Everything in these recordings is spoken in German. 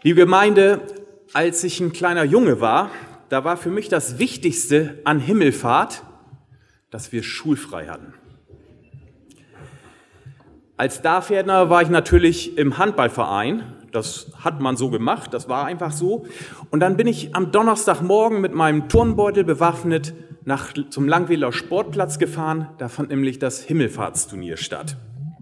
Liebe Gemeinde, als ich ein kleiner Junge war, da war für mich das Wichtigste an Himmelfahrt, dass wir schulfrei hatten. Als Darfjähriger war ich natürlich im Handballverein. Das hat man so gemacht, das war einfach so. Und dann bin ich am Donnerstagmorgen mit meinem Turnbeutel bewaffnet zum Langwedler Sportplatz gefahren. Da fand nämlich das Himmelfahrtsturnier statt.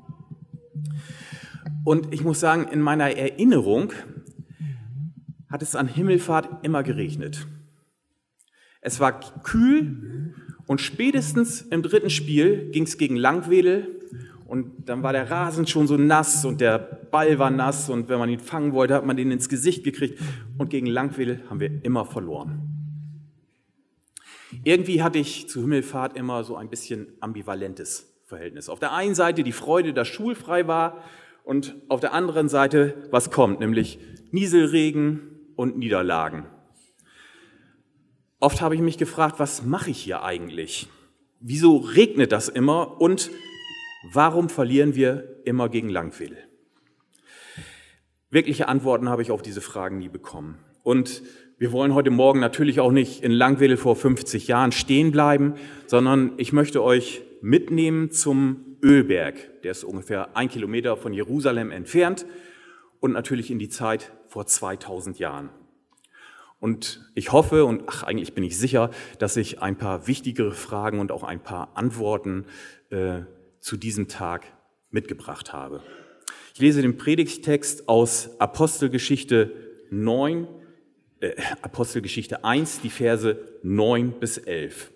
Und ich muss sagen, in meiner Erinnerung hat es an Himmelfahrt immer geregnet. Es war kühl und spätestens im dritten Spiel ging es gegen Langwedel und dann war der Rasen schon so nass und der Ball war nass und wenn man ihn fangen wollte, hat man den ins Gesicht gekriegt und gegen Langwedel haben wir immer verloren. Irgendwie hatte ich zu Himmelfahrt immer so ein bisschen ambivalentes Verhältnis. Auf der einen Seite die Freude, dass schulfrei war und auf der anderen Seite, was kommt, nämlich Nieselregen und Niederlagen. Oft habe ich mich gefragt, was mache ich hier eigentlich? Wieso regnet das immer und warum verlieren wir immer gegen Langwedel? Wirkliche Antworten habe ich auf diese Fragen nie bekommen. Und wir wollen heute Morgen natürlich auch nicht in Langwedel vor 50 Jahren stehen bleiben, sondern ich möchte euch mitnehmen zum Ölberg. Der ist ungefähr 1 Kilometer von Jerusalem entfernt und natürlich in die Zeit vor 2000 Jahren. Und ich hoffe und eigentlich bin ich sicher, dass ich ein paar wichtigere Fragen und auch ein paar Antworten zu diesem Tag mitgebracht habe. Ich lese den Predigttext aus Apostelgeschichte 1, die Verse 9 bis 11.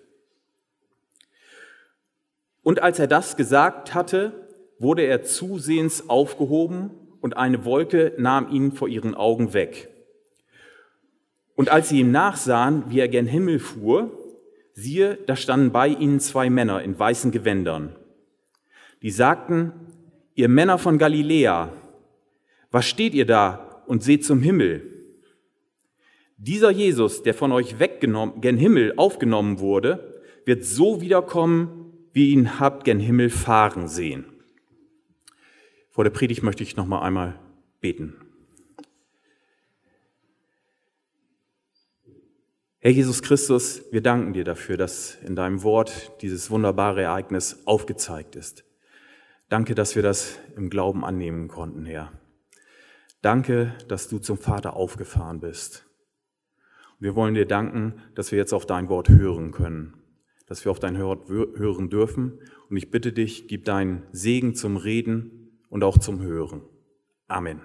Und als er das gesagt hatte, wurde er zusehends aufgehoben und eine Wolke nahm ihn vor ihren Augen weg. Und als sie ihm nachsahen, wie er gen Himmel fuhr, siehe, da standen bei ihnen 2 Männer in weißen Gewändern. Die sagten, ihr Männer von Galiläa, was steht ihr da und seht zum Himmel? Dieser Jesus, der von euch gen Himmel aufgenommen wurde, wird so wiederkommen, wie ihr ihn habt gen Himmel fahren sehen. Vor der Predigt möchte ich noch mal einmal beten. Herr Jesus Christus, wir danken dir dafür, dass in deinem Wort dieses wunderbare Ereignis aufgezeigt ist. Danke, dass wir das im Glauben annehmen konnten, Herr. Danke, dass du zum Vater aufgefahren bist. Wir wollen dir danken, dass wir jetzt auf dein Wort hören können, dass wir auf dein Wort hören dürfen. Und ich bitte dich, gib deinen Segen zum Reden und auch zum Hören. Amen.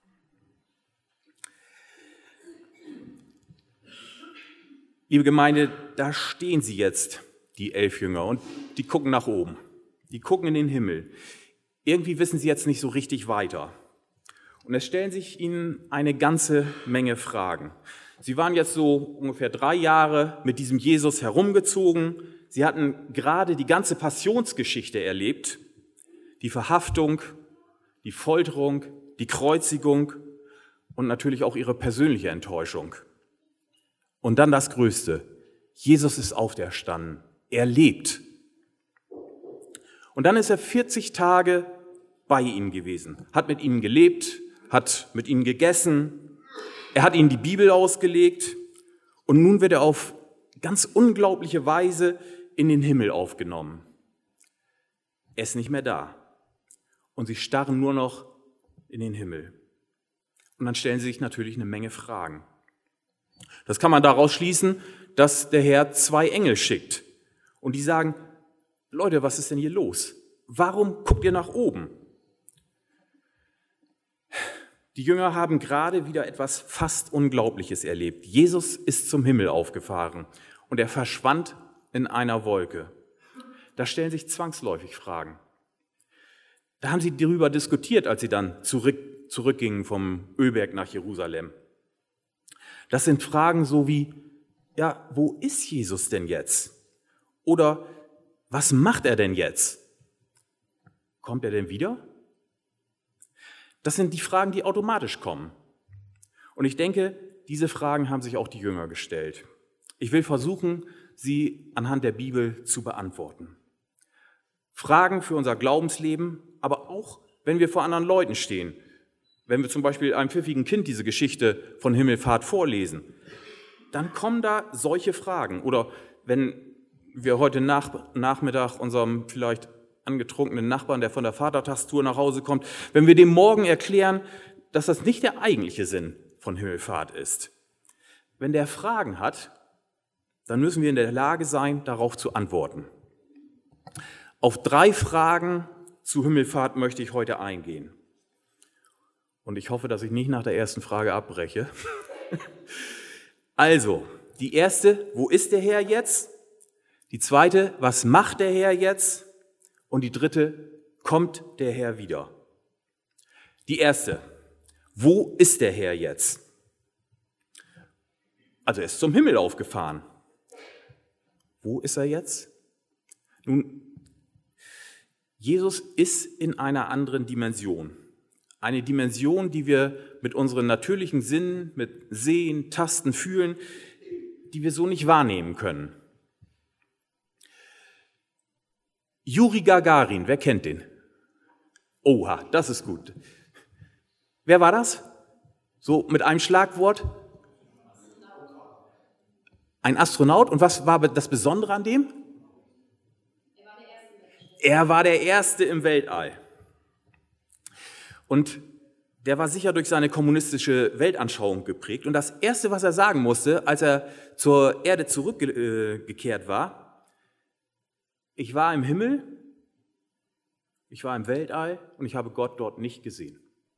Liebe Gemeinde, da stehen sie jetzt, die 11 Jünger, und die gucken nach oben. Die gucken in den Himmel. Irgendwie wissen sie jetzt nicht so richtig weiter. Und es stellen sich ihnen eine ganze Menge Fragen. Sie waren jetzt so ungefähr 3 Jahre mit diesem Jesus herumgezogen. Sie hatten gerade die ganze Passionsgeschichte erlebt. Die Verhaftung, die Folterung, die Kreuzigung und natürlich auch ihre persönliche Enttäuschung. Und dann das Größte. Jesus ist auferstanden. Er lebt. Und dann ist er 40 Tage bei ihnen gewesen, hat mit ihnen gelebt, hat mit ihnen gegessen, er hat ihnen die Bibel ausgelegt und nun wird er auf ganz unglaubliche Weise in den Himmel aufgenommen. Er ist nicht mehr da und sie starren nur noch in den Himmel. Und dann stellen sie sich natürlich eine Menge Fragen. Das kann man daraus schließen, dass der Herr 2 Engel schickt und die sagen, Leute, was ist denn hier los? Warum guckt ihr nach oben? Die Jünger haben gerade wieder etwas fast Unglaubliches erlebt. Jesus ist zum Himmel aufgefahren und er verschwand in einer Wolke. Da stellen sich zwangsläufig Fragen. Da haben sie darüber diskutiert, als sie dann zurückgingen vom Ölberg nach Jerusalem. Das sind Fragen so wie, ja, wo ist Jesus denn jetzt? Oder was macht er denn jetzt? Kommt er denn wieder? Das sind die Fragen, die automatisch kommen. Und ich denke, diese Fragen haben sich auch die Jünger gestellt. Ich will versuchen, sie anhand der Bibel zu beantworten. Fragen für unser Glaubensleben, aber auch, wenn wir vor anderen Leuten stehen, wenn wir zum Beispiel einem pfiffigen Kind diese Geschichte von Himmelfahrt vorlesen, dann kommen da solche Fragen. Oder wenn wir heute Nachmittag unserem vielleicht angetrunkenen Nachbarn, der von der Vatertagstour nach Hause kommt, wenn wir dem morgen erklären, dass das nicht der eigentliche Sinn von Himmelfahrt ist. Wenn der Fragen hat, dann müssen wir in der Lage sein, darauf zu antworten. Auf 3 Fragen zu Himmelfahrt möchte ich heute eingehen. Und ich hoffe, dass ich nicht nach der ersten Frage abbreche. Also, die erste, wo ist der Herr jetzt? Die zweite, was macht der Herr jetzt? Und die dritte, kommt der Herr wieder? Die erste, wo ist der Herr jetzt? Also er ist zum Himmel aufgefahren. Wo ist er jetzt? Nun, Jesus ist in einer anderen Dimension. Eine Dimension, die wir mit unseren natürlichen Sinnen, mit Sehen, Tasten, Fühlen, die wir so nicht wahrnehmen können. Juri Gagarin, wer kennt den? Oha, das ist gut. Wer war das? So mit einem Schlagwort? Ein Astronaut. Und was war das Besondere an dem? Er war der Erste im Weltall. Und der war sicher durch seine kommunistische Weltanschauung geprägt. Und das Erste, was er sagen musste, als er zur Erde zurückgekehrt war: Ich war im Himmel, ich war im Weltall und ich habe Gott dort nicht gesehen.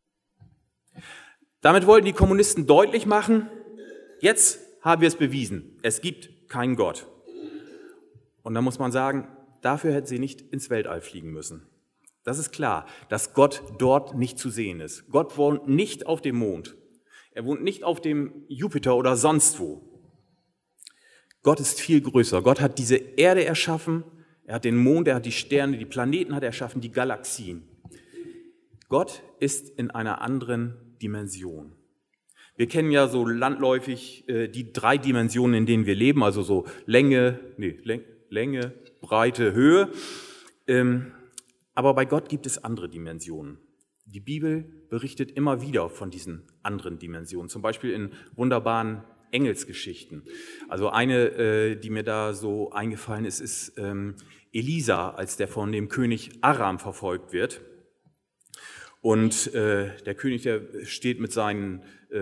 Damit wollten die Kommunisten deutlich machen, jetzt haben wir es bewiesen, es gibt keinen Gott. Und da muss man sagen, dafür hätten sie nicht ins Weltall fliegen müssen. Das ist klar, dass Gott dort nicht zu sehen ist. Gott wohnt nicht auf dem Mond. Er wohnt nicht auf dem Jupiter oder sonst wo. Gott ist viel größer. Gott hat diese Erde erschaffen. Er hat den Mond, er hat die Sterne, die Planeten hat er erschaffen, die Galaxien. Gott ist in einer anderen Dimension. Wir kennen ja so landläufig die 3 Dimensionen, in denen wir leben, also so Länge, Breite, Höhe. Aber bei Gott gibt es andere Dimensionen. Die Bibel berichtet immer wieder von diesen anderen Dimensionen, zum Beispiel in wunderbaren Engelsgeschichten. Also eine, die mir da so eingefallen ist, ist Elisa, als der von dem König Aram verfolgt wird. Und der König, der steht mit seinen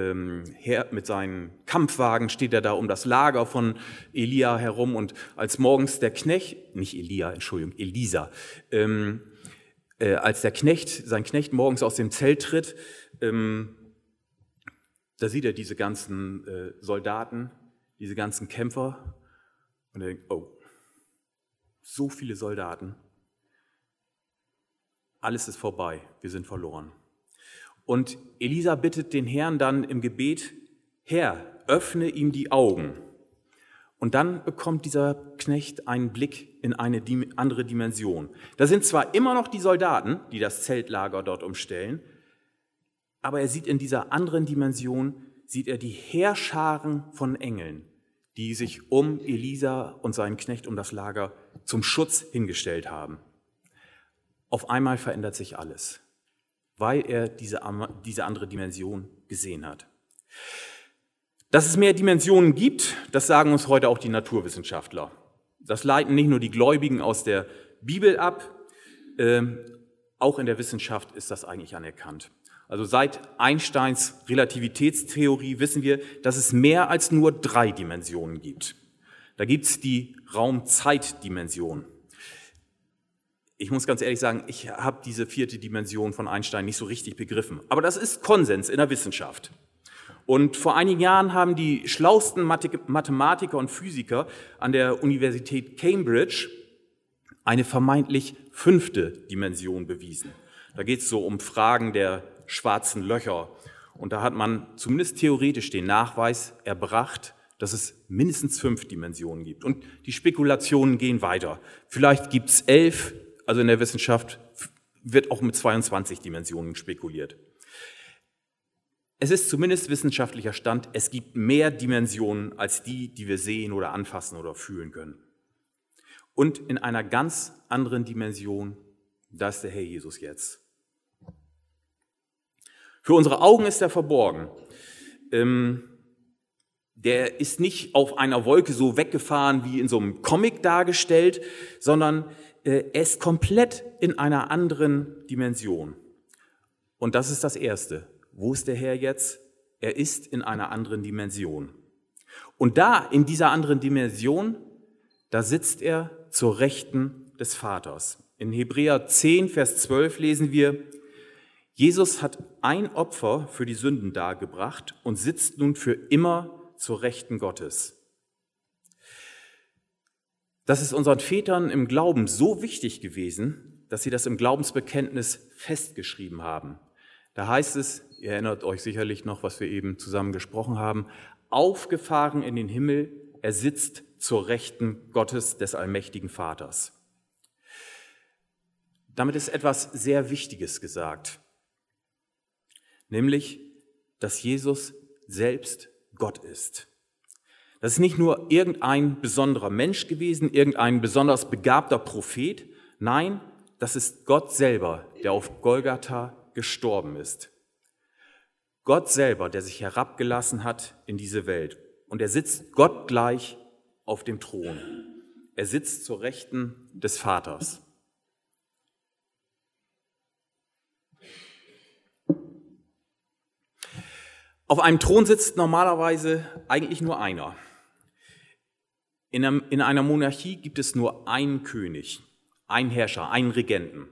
Kampfwagen, steht er da um das Lager von Elia herum. Und als morgens der Knecht, Elisa, als sein Knecht morgens aus dem Zelt tritt, da sieht er diese ganzen Soldaten, diese ganzen Kämpfer und er denkt, oh, so viele Soldaten, alles ist vorbei, wir sind verloren. Und Elisa bittet den Herrn dann im Gebet, Herr, öffne ihm die Augen. Und dann bekommt dieser Knecht einen Blick in eine andere Dimension. Da sind zwar immer noch die Soldaten, die das Zeltlager dort umstellen, aber er sieht in dieser anderen Dimension, sieht er die Heerscharen von Engeln, die sich um Elisa und seinen Knecht um das Lager zum Schutz hingestellt haben. Auf einmal verändert sich alles, weil er diese andere Dimension gesehen hat. Dass es mehr Dimensionen gibt, das sagen uns heute auch die Naturwissenschaftler. Das leiten nicht nur die Gläubigen aus der Bibel ab, auch in der Wissenschaft ist das eigentlich anerkannt. Also seit Einsteins Relativitätstheorie wissen wir, dass es mehr als nur 3 Dimensionen gibt. Da gibt es die Raum-Zeit-Dimension. Ich muss ganz ehrlich sagen, ich habe diese 4. Dimension von Einstein nicht so richtig begriffen. Aber das ist Konsens in der Wissenschaft. Und vor einigen Jahren haben die schlauesten Mathematiker und Physiker an der Universität Cambridge eine vermeintlich 5. Dimension bewiesen. Da geht es so um Fragen der schwarzen Löcher. Und da hat man zumindest theoretisch den Nachweis erbracht, dass es mindestens 5 Dimensionen gibt. Und die Spekulationen gehen weiter. Vielleicht gibt es 11, also in der Wissenschaft wird auch mit 22 Dimensionen spekuliert. Es ist zumindest wissenschaftlicher Stand, es gibt mehr Dimensionen als die, die wir sehen oder anfassen oder fühlen können. Und in einer ganz anderen Dimension, da ist der Herr Jesus jetzt. Für unsere Augen ist er verborgen. Der ist nicht auf einer Wolke so weggefahren wie in so einem Comic dargestellt, sondern er ist komplett in einer anderen Dimension. Und das ist das Erste. Wo ist der Herr jetzt? Er ist in einer anderen Dimension. Und da, in dieser anderen Dimension, da sitzt er zur Rechten des Vaters. In Hebräer 10, Vers 12 lesen wir: Jesus hat ein Opfer für die Sünden dargebracht und sitzt nun für immer zur Rechten Gottes. Das ist unseren Vätern im Glauben so wichtig gewesen, dass sie das im Glaubensbekenntnis festgeschrieben haben. Da heißt es, ihr erinnert euch sicherlich noch, was wir eben zusammen gesprochen haben: Aufgefahren in den Himmel, er sitzt zur Rechten Gottes, des allmächtigen Vaters. Damit ist etwas sehr Wichtiges gesagt, nämlich, dass Jesus selbst Gott ist. Das ist nicht nur irgendein besonderer Mensch gewesen, irgendein besonders begabter Prophet. Nein, das ist Gott selber, der auf Golgatha gestorben ist. Gott selber, der sich herabgelassen hat in diese Welt. Und er sitzt gottgleich auf dem Thron. Er sitzt zur Rechten des Vaters. Auf einem Thron sitzt normalerweise eigentlich nur einer. In einer Monarchie gibt es nur einen König, einen Herrscher, einen Regenten.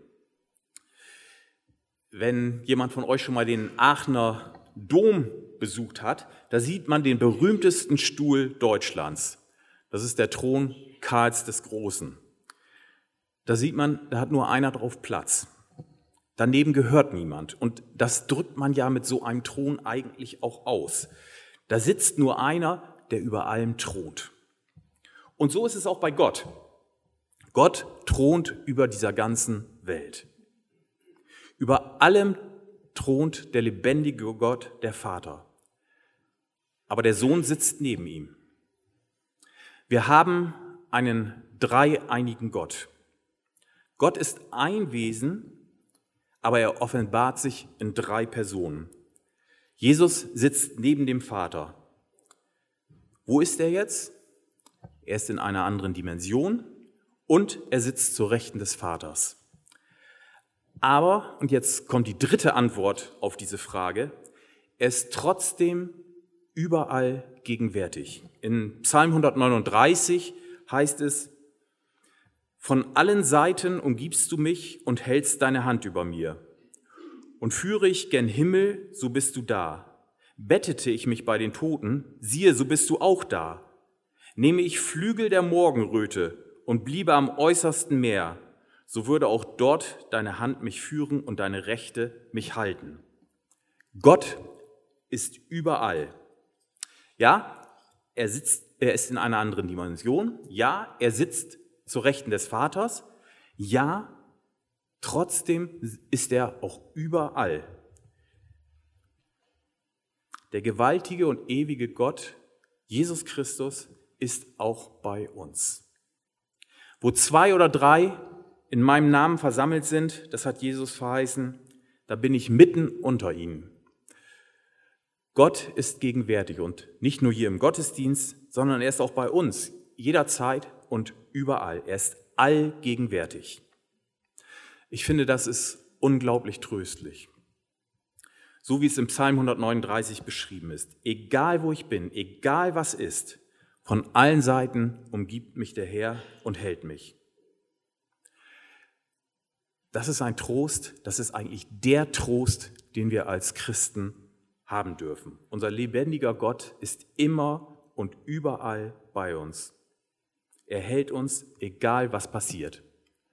Wenn jemand von euch schon mal den Aachener Dom besucht hat, da sieht man den berühmtesten Stuhl Deutschlands. Das ist der Thron Karls des Großen. Da sieht man, da hat nur einer drauf Platz. Daneben gehört niemand. Und das drückt man ja mit so einem Thron eigentlich auch aus. Da sitzt nur einer, der über allem thront. Und so ist es auch bei Gott. Gott thront über dieser ganzen Welt. Über allem thront der lebendige Gott, der Vater. Aber der Sohn sitzt neben ihm. Wir haben einen dreieinigen Gott. Gott ist ein Wesen, aber er offenbart sich in 3 Personen. Jesus sitzt neben dem Vater. Wo ist er jetzt? Er ist in einer anderen Dimension und er sitzt zur Rechten des Vaters. Aber, und jetzt kommt die dritte Antwort auf diese Frage, er ist trotzdem überall gegenwärtig. In Psalm 139 heißt es: Von allen Seiten umgibst du mich und hältst deine Hand über mir. Und führe ich gen Himmel, so bist du da. Bettete ich mich bei den Toten, siehe, so bist du auch da. Nehme ich Flügel der Morgenröte und bliebe am äußersten Meer, so würde auch dort deine Hand mich führen und deine Rechte mich halten. Gott ist überall. Ja, er ist in einer anderen Dimension. Ja, er sitzt zur Rechten des Vaters. Ja, trotzdem ist er auch überall. Der gewaltige und ewige Gott, Jesus Christus, ist auch bei uns. Wo 2 oder 3 in meinem Namen versammelt sind, das hat Jesus verheißen, da bin ich mitten unter ihnen. Gott ist gegenwärtig und nicht nur hier im Gottesdienst, sondern er ist auch bei uns, jederzeit und überall. Er ist allgegenwärtig. Ich finde, das ist unglaublich tröstlich. So wie es im Psalm 139 beschrieben ist. Egal wo ich bin, egal was ist, von allen Seiten umgibt mich der Herr und hält mich. Das ist ein Trost, das ist eigentlich der Trost, den wir als Christen haben dürfen. Unser lebendiger Gott ist immer und überall bei uns. Er hält uns, egal was passiert.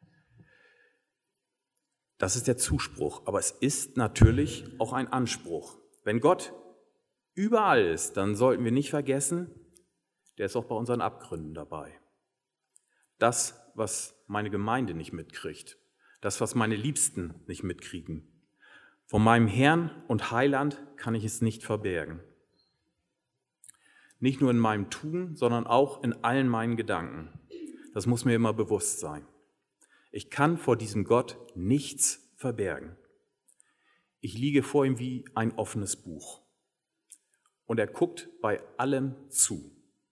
Das ist der Zuspruch, aber es ist natürlich auch ein Anspruch. Wenn Gott überall ist, dann sollten wir nicht vergessen, der ist auch bei unseren Abgründen dabei. Das, was meine Gemeinde nicht mitkriegt, das, was meine Liebsten nicht mitkriegen. Von meinem Herrn und Heiland kann ich es nicht verbergen. Nicht nur in meinem Tun, sondern auch in allen meinen Gedanken. Das muss mir immer bewusst sein. Ich kann vor diesem Gott nichts verbergen. Ich liege vor ihm wie ein offenes Buch. Und er guckt bei allem zu.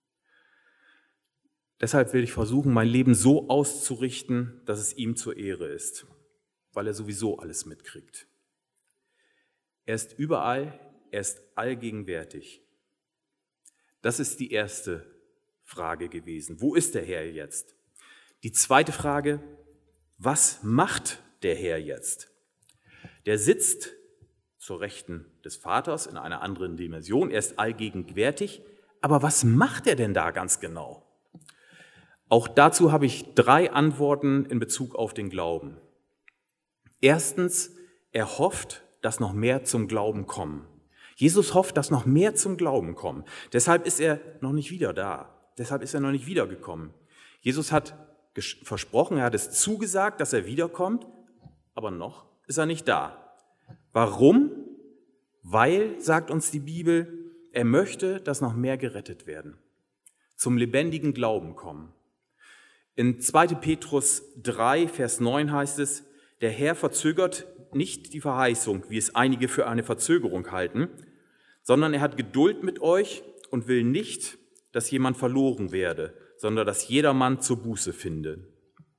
Deshalb will ich versuchen, mein Leben so auszurichten, dass es ihm zur Ehre ist, weil er sowieso alles mitkriegt. Er ist überall, er ist allgegenwärtig. Das ist die erste Frage gewesen. Wo ist der Herr jetzt? Die zweite Frage, was macht der Herr jetzt? Der sitzt zur Rechten des Vaters in einer anderen Dimension, er ist allgegenwärtig, aber was macht er denn da ganz genau? Auch dazu habe ich 3 Antworten in Bezug auf den Glauben. Erstens, er hofft, dass noch mehr zum Glauben kommen. Jesus hofft, dass noch mehr zum Glauben kommen. Deshalb ist er noch nicht wieder da. Deshalb ist er noch nicht wiedergekommen. Jesus hat versprochen, er hat es zugesagt, dass er wiederkommt, aber noch ist er nicht da. Warum? Weil, sagt uns die Bibel, er möchte, dass noch mehr gerettet werden, zum lebendigen Glauben kommen. In 2. Petrus 3, Vers 9 heißt es, der Herr verzögert nicht die Verheißung, wie es einige für eine Verzögerung halten, sondern er hat Geduld mit euch und will nicht, dass jemand verloren werde, sondern dass jedermann zur Buße finde.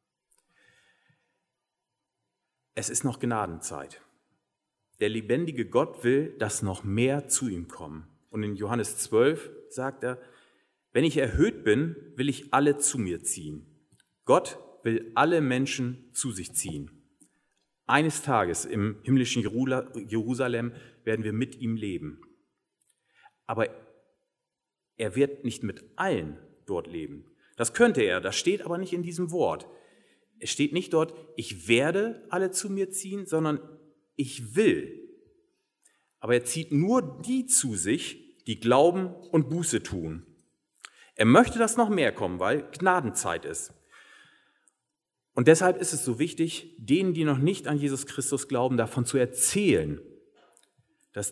Es ist noch Gnadenzeit. Der lebendige Gott will, dass noch mehr zu ihm kommen. Und in Johannes 12 sagt er, wenn ich erhöht bin, will ich alle zu mir ziehen. Gott will alle Menschen zu sich ziehen. Eines Tages im himmlischen Jerusalem werden wir mit ihm leben. Aber er wird nicht mit allen dort leben. Das könnte er, das steht aber nicht in diesem Wort. Es steht nicht dort, ich werde alle zu mir ziehen, sondern ich will. Aber er zieht nur die zu sich, die glauben und Buße tun. Er möchte, dass noch mehr kommen, weil Gnadenzeit ist. Und deshalb ist es so wichtig, denen, die noch nicht an Jesus Christus glauben, davon zu erzählen, dass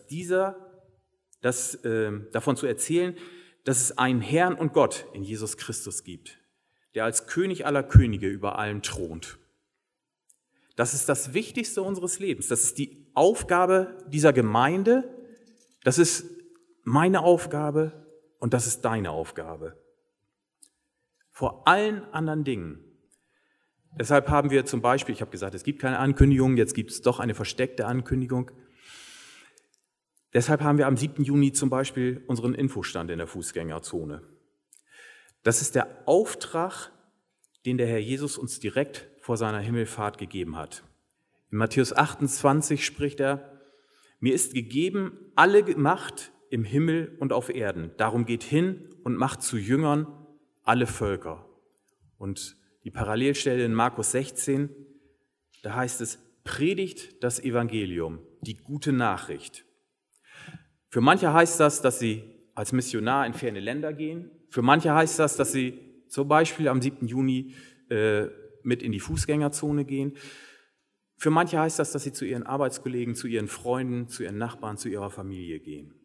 es einen Herrn und Gott in Jesus Christus gibt, der als König aller Könige über allem thront. Das ist das Wichtigste unseres Lebens. Das ist die Aufgabe dieser Gemeinde. Das ist meine Aufgabe und das ist deine Aufgabe. Vor allen anderen Dingen. Deshalb haben wir zum Beispiel, ich habe gesagt, es gibt keine Ankündigung, jetzt gibt es doch eine versteckte Ankündigung. Deshalb haben wir am 7. Juni zum Beispiel unseren Infostand in der Fußgängerzone. Das ist der Auftrag, den der Herr Jesus uns direkt vor seiner Himmelfahrt gegeben hat. In Matthäus 28 spricht er, mir ist gegeben alle Macht im Himmel und auf Erden. Darum geht hin und macht zu Jüngern alle Völker. Und die Parallelstelle in Markus 16, da heißt es, predigt das Evangelium, die gute Nachricht. Für manche heißt das, dass sie als Missionar in ferne Länder gehen. Für manche heißt das, dass sie zum Beispiel am 7. Juni mit in die Fußgängerzone gehen. Für manche heißt das, dass sie zu ihren Arbeitskollegen, zu ihren Freunden, zu ihren Nachbarn, zu ihrer Familie gehen.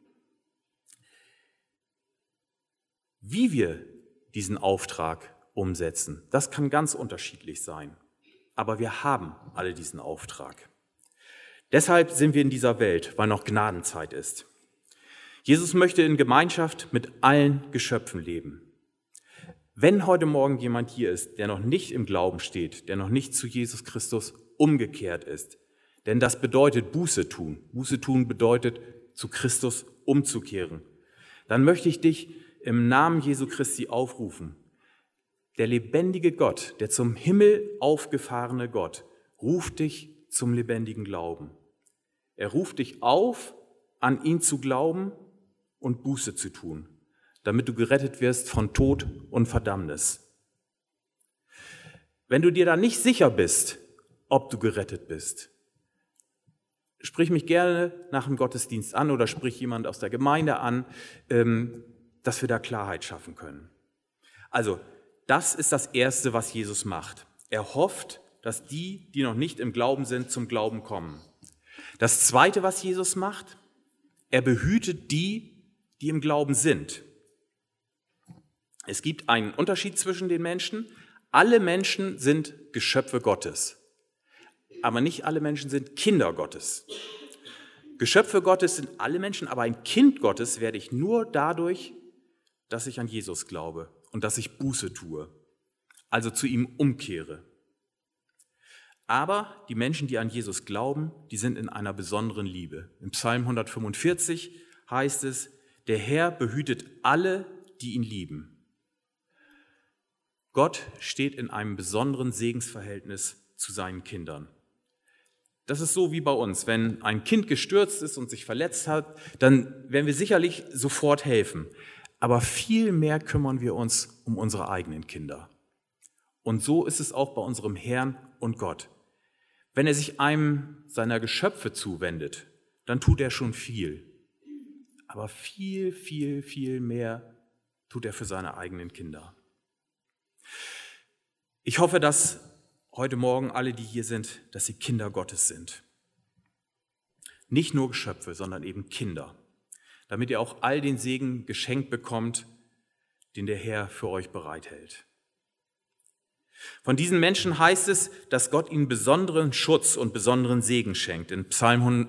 Wie wir diesen Auftrag umsetzen, das kann ganz unterschiedlich sein. Aber wir haben alle diesen Auftrag. Deshalb sind wir in dieser Welt, weil noch Gnadenzeit ist. Jesus möchte in Gemeinschaft mit allen Geschöpfen leben. Wenn heute Morgen jemand hier ist, der noch nicht im Glauben steht, der noch nicht zu Jesus Christus umgekehrt ist, denn das bedeutet Buße tun. Buße tun bedeutet, zu Christus umzukehren. Dann möchte ich dich im Namen Jesu Christi aufrufen. Der lebendige Gott, der zum Himmel aufgefahrene Gott, ruft dich zum lebendigen Glauben. Er ruft dich auf, an ihn zu glauben und Buße zu tun, damit du gerettet wirst von Tod und Verdammnis. Wenn du dir da nicht sicher bist, ob du gerettet bist, sprich mich gerne nach dem Gottesdienst an oder sprich jemand aus der Gemeinde an, dass wir da Klarheit schaffen können. Also, das ist das Erste, was Jesus macht. Er hofft, dass die noch nicht im Glauben sind, zum Glauben kommen. Das Zweite, was Jesus macht, er behütet die im Glauben sind. Es gibt einen Unterschied zwischen den Menschen. Alle Menschen sind Geschöpfe Gottes, aber nicht alle Menschen sind Kinder Gottes. Geschöpfe Gottes sind alle Menschen, aber ein Kind Gottes werde ich nur dadurch, dass ich an Jesus glaube und dass ich Buße tue, also zu ihm umkehre. Aber die Menschen, die an Jesus glauben, die sind in einer besonderen Liebe. Im Psalm 145 heißt es, der Herr behütet alle, die ihn lieben. Gott steht in einem besonderen Segensverhältnis zu seinen Kindern. Das ist so wie bei uns. Wenn ein Kind gestürzt ist und sich verletzt hat, dann werden wir sicherlich sofort helfen. Aber viel mehr kümmern wir uns um unsere eigenen Kinder. Und so ist es auch bei unserem Herrn und Gott. Wenn er sich einem seiner Geschöpfe zuwendet, dann tut er schon viel. Aber viel, viel, viel mehr tut er für seine eigenen Kinder. Ich hoffe, dass heute Morgen alle, die hier sind, dass sie Kinder Gottes sind. Nicht nur Geschöpfe, sondern eben Kinder, damit ihr auch all den Segen geschenkt bekommt, den der Herr für euch bereithält. Von diesen Menschen heißt es, dass Gott ihnen besonderen Schutz und besonderen Segen schenkt. In Psalm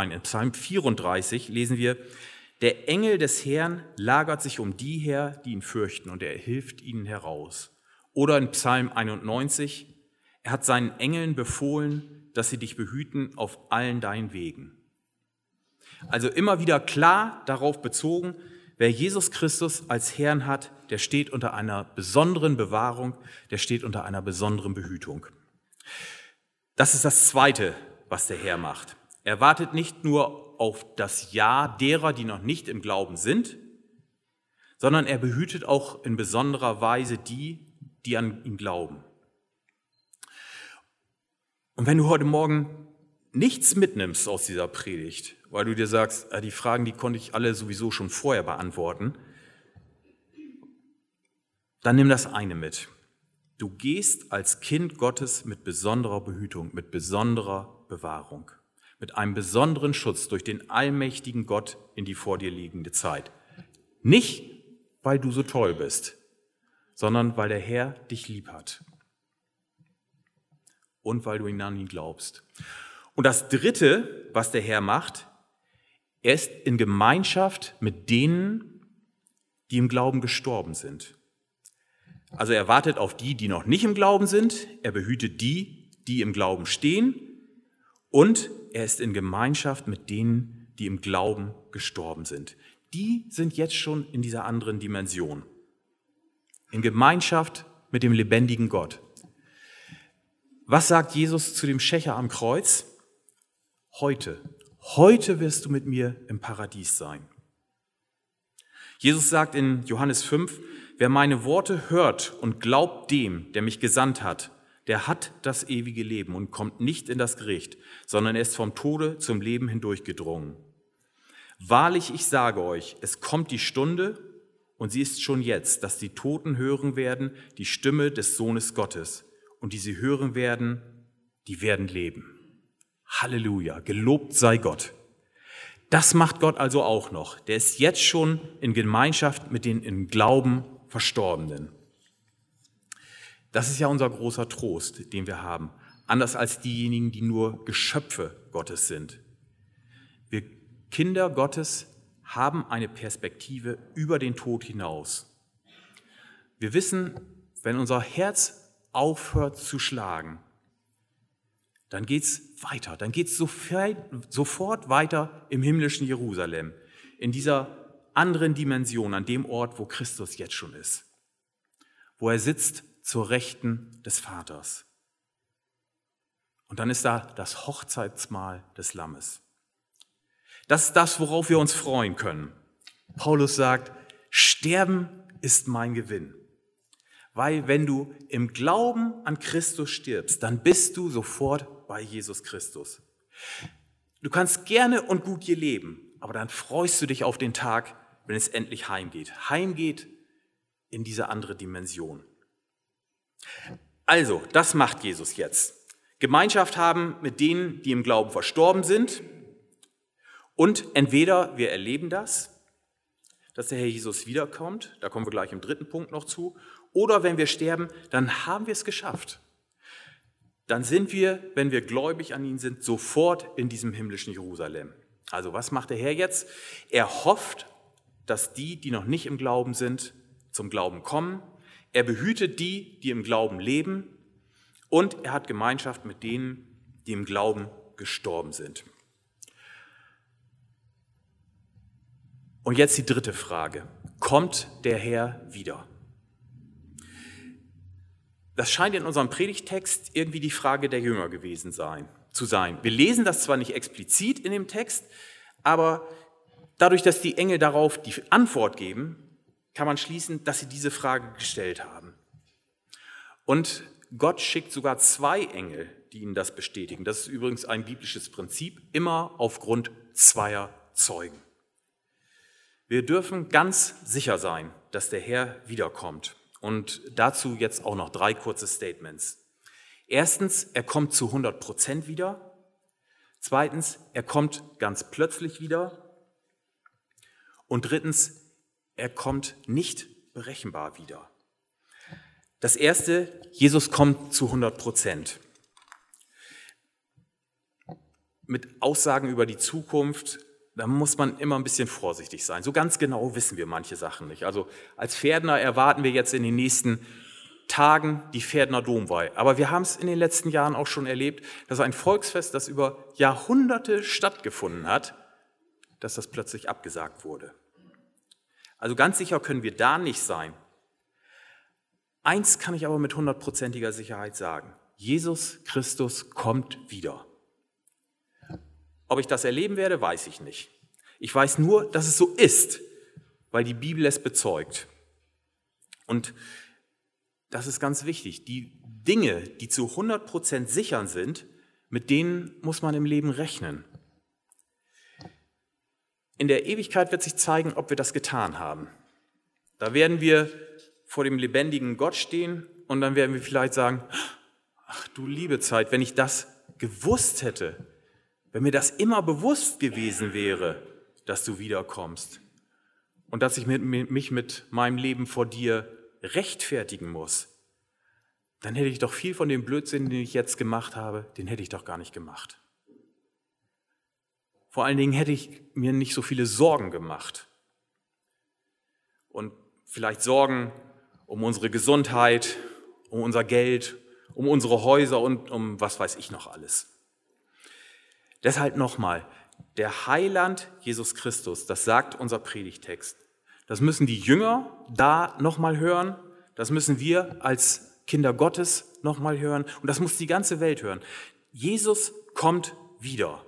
34 lesen wir, der Engel des Herrn lagert sich um die her, die ihn fürchten, und er hilft ihnen heraus. Oder in Psalm 91, er hat seinen Engeln befohlen, dass sie dich behüten auf allen deinen Wegen. Also immer wieder klar darauf bezogen, wer Jesus Christus als Herrn hat, der steht unter einer besonderen Bewahrung, der steht unter einer besonderen Behütung. Das ist das Zweite, was der Herr macht. Er wartet nicht nur auf das Ja derer, die noch nicht im Glauben sind, sondern er behütet auch in besonderer Weise die an ihn glauben. Und wenn du heute Morgen nichts mitnimmst aus dieser Predigt, weil du dir sagst, die Fragen, die konnte ich alle sowieso schon vorher beantworten, dann nimm das eine mit. Du gehst als Kind Gottes mit besonderer Behütung, mit besonderer Bewahrung, mit einem besonderen Schutz durch den allmächtigen Gott in die vor dir liegende Zeit. Nicht, weil du so toll bist, sondern weil der Herr dich lieb hat und weil du an ihn glaubst. Und das Dritte, was der Herr macht, er ist in Gemeinschaft mit denen, die im Glauben gestorben sind. Also er wartet auf die, die noch nicht im Glauben sind, er behütet die, die im Glauben stehen, und er ist in Gemeinschaft mit denen, die im Glauben gestorben sind. Die sind jetzt schon in dieser anderen Dimension. In Gemeinschaft mit dem lebendigen Gott. Was sagt Jesus zu dem Schächer am Kreuz? Heute wirst du mit mir im Paradies sein. Jesus sagt in Johannes 5, wer meine Worte hört und glaubt dem, der mich gesandt hat, der hat das ewige Leben und kommt nicht in das Gericht, sondern er ist vom Tode zum Leben hindurchgedrungen. Wahrlich, ich sage euch, es kommt die Stunde, und sie ist schon jetzt, dass die Toten hören werden die Stimme des Sohnes Gottes. Und die sie hören werden, die werden leben. Halleluja, gelobt sei Gott. Das macht Gott also auch noch. Der ist jetzt schon in Gemeinschaft mit den im Glauben Verstorbenen. Das ist ja unser großer Trost, den wir haben. Anders als diejenigen, die nur Geschöpfe Gottes sind. Wir Kinder Gottes haben eine Perspektive über den Tod hinaus. Wir wissen, wenn unser Herz aufhört zu schlagen, dann geht's weiter, dann geht's sofort weiter im himmlischen Jerusalem, in dieser anderen Dimension, an dem Ort, wo Christus jetzt schon ist, wo er sitzt zur Rechten des Vaters. Und dann ist da das Hochzeitsmahl des Lammes. Das ist das, worauf wir uns freuen können. Paulus sagt, Sterben ist mein Gewinn. Weil wenn du im Glauben an Christus stirbst, dann bist du sofort bei Jesus Christus. Du kannst gerne und gut hier leben, aber dann freust du dich auf den Tag, wenn es endlich heimgeht. Heimgeht in diese andere Dimension. Also, das macht Jesus jetzt. Gemeinschaft haben mit denen, die im Glauben verstorben sind. Und entweder wir erleben das, dass der Herr Jesus wiederkommt, da kommen wir gleich im dritten Punkt noch zu, oder wenn wir sterben, dann haben wir es geschafft. Dann sind wir, wenn wir gläubig an ihn sind, sofort in diesem himmlischen Jerusalem. Also was macht der Herr jetzt? Er hofft, dass die noch nicht im Glauben sind, zum Glauben kommen. Er behütet die im Glauben leben. Und er hat Gemeinschaft mit denen, die im Glauben gestorben sind. Und jetzt die dritte Frage. Kommt der Herr wieder? Das scheint in unserem Predigttext irgendwie die Frage der Jünger gewesen zu sein. Wir lesen das zwar nicht explizit in dem Text, aber dadurch, dass die Engel darauf die Antwort geben, kann man schließen, dass sie diese Frage gestellt haben. Und Gott schickt sogar 2 Engel, die ihnen das bestätigen. Das ist übrigens ein biblisches Prinzip, immer aufgrund 2 Zeugen. Wir dürfen ganz sicher sein, dass der Herr wiederkommt. Und dazu jetzt auch noch 3 kurze Statements. Erstens, er kommt zu 100% wieder. Zweitens, er kommt ganz plötzlich wieder. Und drittens, er kommt nicht berechenbar wieder. Das erste, Jesus kommt zu 100%. Mit Aussagen über die Zukunft, da muss man immer ein bisschen vorsichtig sein. So ganz genau wissen wir manche Sachen nicht. Also als Pferdner erwarten wir jetzt in den nächsten Tagen die Pferdner Domweih. Aber wir haben es in den letzten Jahren auch schon erlebt, dass ein Volksfest, das über Jahrhunderte stattgefunden hat, dass das plötzlich abgesagt wurde. Also ganz sicher können wir da nicht sein. Eins kann ich aber mit 100%iger Sicherheit sagen. Jesus Christus kommt wieder. Ob ich das erleben werde, weiß ich nicht. Ich weiß nur, dass es so ist, weil die Bibel es bezeugt. Und das ist ganz wichtig. Die Dinge, die zu 100% sicher sind, mit denen muss man im Leben rechnen. In der Ewigkeit wird sich zeigen, ob wir das getan haben. Da werden wir vor dem lebendigen Gott stehen und dann werden wir vielleicht sagen, ach du liebe Zeit, wenn ich das gewusst hätte, wenn mir das immer bewusst gewesen wäre, dass du wiederkommst und dass ich mich mit meinem Leben vor dir rechtfertigen muss, dann hätte ich doch viel von dem Blödsinn, den ich jetzt gemacht habe, den hätte ich doch gar nicht gemacht. Vor allen Dingen hätte ich mir nicht so viele Sorgen gemacht. Und vielleicht Sorgen um unsere Gesundheit, um unser Geld, um unsere Häuser und um was weiß ich noch alles. Deshalb nochmal, der Heiland Jesus Christus, das sagt unser Predigtext. Das müssen die Jünger da nochmal hören, das müssen wir als Kinder Gottes nochmal hören und das muss die ganze Welt hören. Jesus kommt wieder.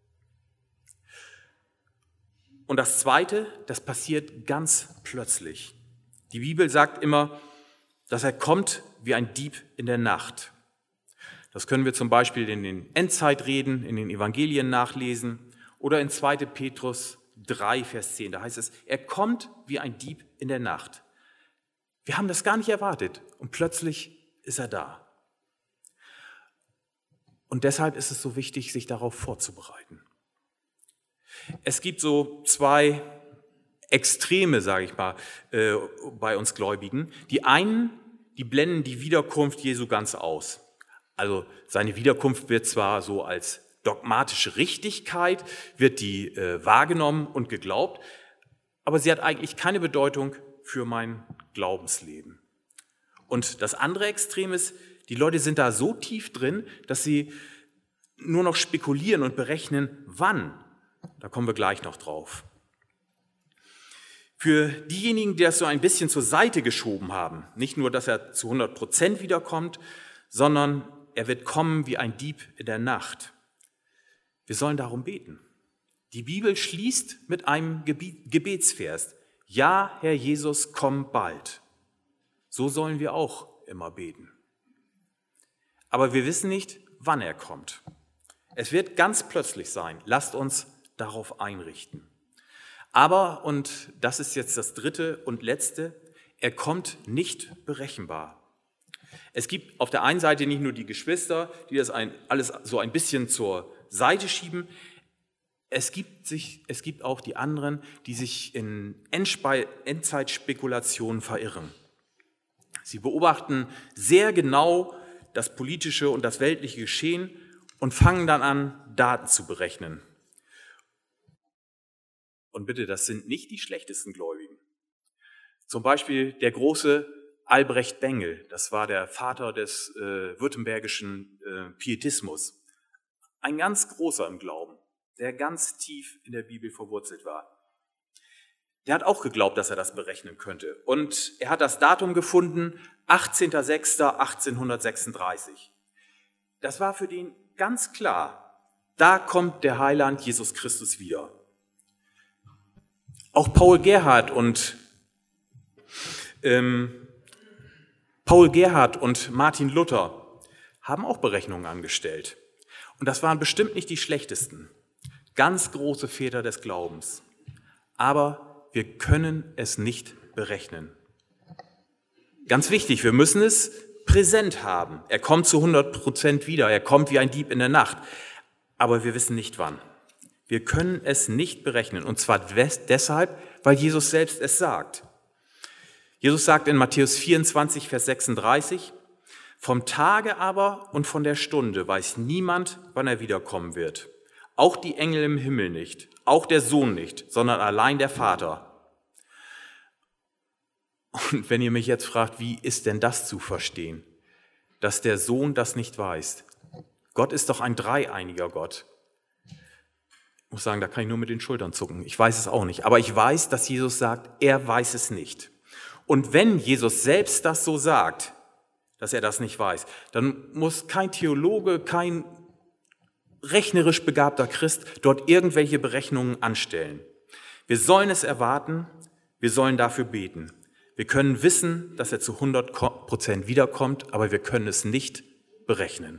Und das Zweite, das passiert ganz plötzlich. Die Bibel sagt immer, dass er kommt wie ein Dieb in der Nacht. Das können wir zum Beispiel in den Endzeitreden, in den Evangelien nachlesen oder in 2. Petrus 3, Vers 10. Da heißt es, er kommt wie ein Dieb in der Nacht. Wir haben das gar nicht erwartet und plötzlich ist er da. Und deshalb ist es so wichtig, sich darauf vorzubereiten. Es gibt so 2 Extreme, sage ich mal, bei uns Gläubigen. Die einen, die blenden die Wiederkunft Jesu ganz aus. Also seine Wiederkunft wird zwar so als dogmatische Richtigkeit, wird die wahrgenommen und geglaubt, aber sie hat eigentlich keine Bedeutung für mein Glaubensleben. Und das andere Extrem ist, die Leute sind da so tief drin, dass sie nur noch spekulieren und berechnen, wann. Da kommen wir gleich noch drauf. Für diejenigen, die das so ein bisschen zur Seite geschoben haben, nicht nur, dass er zu 100% wiederkommt, sondern er wird kommen wie ein Dieb in der Nacht. Wir sollen darum beten. Die Bibel schließt mit einem Gebetsvers. Ja, Herr Jesus, komm bald. So sollen wir auch immer beten. Aber wir wissen nicht, wann er kommt. Es wird ganz plötzlich sein. Lasst uns darauf einrichten. Aber, und das ist jetzt das dritte und letzte, er kommt nicht berechenbar. Es gibt auf der einen Seite nicht nur die Geschwister, die das alles so ein bisschen zur Seite schieben. Es gibt auch die anderen, die sich in Endzeitspekulationen verirren. Sie beobachten sehr genau das politische und das weltliche Geschehen und fangen dann an, Daten zu berechnen. Und bitte, das sind nicht die schlechtesten Gläubigen. Zum Beispiel der große Albrecht Bengel, das war der Vater des württembergischen Pietismus. Ein ganz großer im Glauben, der ganz tief in der Bibel verwurzelt war. Der hat auch geglaubt, dass er das berechnen könnte. Und er hat das Datum gefunden, 18.06.1836. Das war für den ganz klar, da kommt der Heiland Jesus Christus wieder. Auch Paul Gerhardt und Martin Luther haben auch Berechnungen angestellt. Und das waren bestimmt nicht die schlechtesten. Ganz große Väter des Glaubens. Aber wir können es nicht berechnen. Ganz wichtig, wir müssen es präsent haben. Er kommt zu 100% wieder. Er kommt wie ein Dieb in der Nacht. Aber wir wissen nicht wann. Wir können es nicht berechnen. Und zwar deshalb, weil Jesus selbst es sagt. Jesus sagt in Matthäus 24, Vers 36, vom Tage aber und von der Stunde weiß niemand, wann er wiederkommen wird. Auch die Engel im Himmel nicht, auch der Sohn nicht, sondern allein der Vater. Und wenn ihr mich jetzt fragt, wie ist denn das zu verstehen, dass der Sohn das nicht weiß? Gott ist doch ein dreieiniger Gott. Ich muss sagen, da kann ich nur mit den Schultern zucken. Ich weiß es auch nicht. Aber ich weiß, dass Jesus sagt, er weiß es nicht. Und wenn Jesus selbst das so sagt, dass er das nicht weiß, dann muss kein Theologe, kein rechnerisch begabter Christ dort irgendwelche Berechnungen anstellen. Wir sollen es erwarten, wir sollen dafür beten. Wir können wissen, dass er zu 100% wiederkommt, aber wir können es nicht berechnen.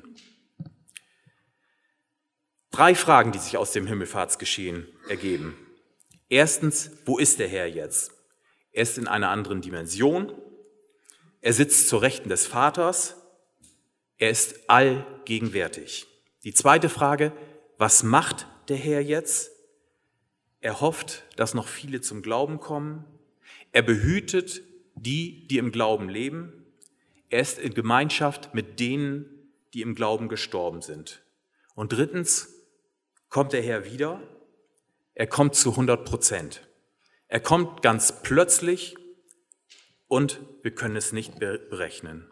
3 Fragen, die sich aus dem Himmelfahrtsgeschehen ergeben. Erstens, wo ist der Herr jetzt? Er ist in einer anderen Dimension. Er sitzt zur Rechten des Vaters. Er ist allgegenwärtig. Die zweite Frage, was macht der Herr jetzt? Er hofft, dass noch viele zum Glauben kommen. Er behütet die, die im Glauben leben. Er ist in Gemeinschaft mit denen, die im Glauben gestorben sind. Und drittens kommt der Herr wieder. Er kommt zu 100%. Er kommt ganz plötzlich und wir können es nicht berechnen.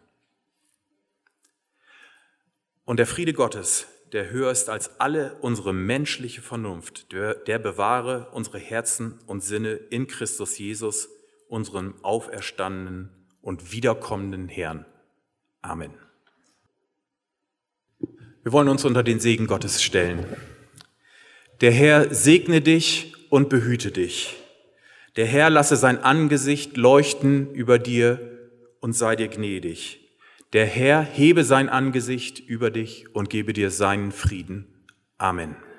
Und der Friede Gottes, der höher ist als alle unsere menschliche Vernunft, der bewahre unsere Herzen und Sinne in Christus Jesus, unserem auferstandenen und wiederkommenden Herrn. Amen. Wir wollen uns unter den Segen Gottes stellen. Der Herr segne dich und behüte dich. Der Herr lasse sein Angesicht leuchten über dir und sei dir gnädig. Der Herr hebe sein Angesicht über dich und gebe dir seinen Frieden. Amen.